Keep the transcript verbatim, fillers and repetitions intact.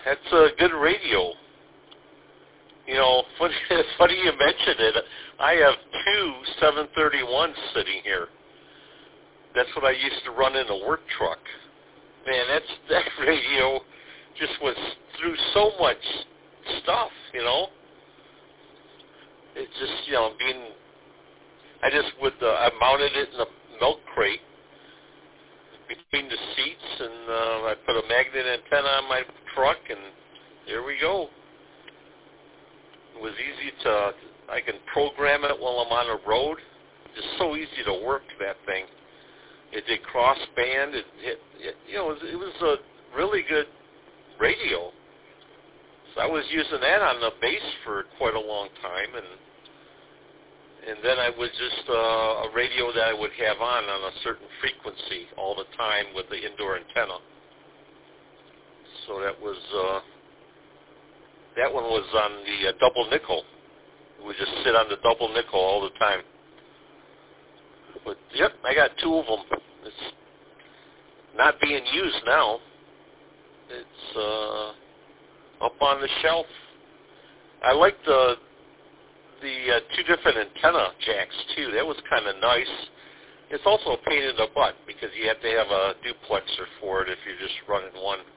That's a good radio. You know, funny, funny you mentioned it. I have two seven thirty-ones sitting here. That's what I used to run in a work truck. Man, that's that radio just was through so much stuff, you know. It's just, you know, being, I just would, uh, I mounted it in a milk crate between the seats, and uh, I put a magnet antenna on my truck, and there we go. It was easy to, I can program it while I'm on the road. It's so easy to work that thing. It did crossband. It, it, it you know, it was, it was a really good radio. So I was using that on the base for quite a long time, and and then I was just uh, a radio that I would have on on a certain frequency all the time with the indoor antenna. So that was uh, that one was on the uh, double nickel. We would just sit on the double nickel all the time. But yep, I got two of them. It's not being used now. It's uh, up on the shelf. I like the the uh, two different antenna jacks too. That was kind of nice. It's also a pain in the butt because you have to have a duplexer for it if you're just running one.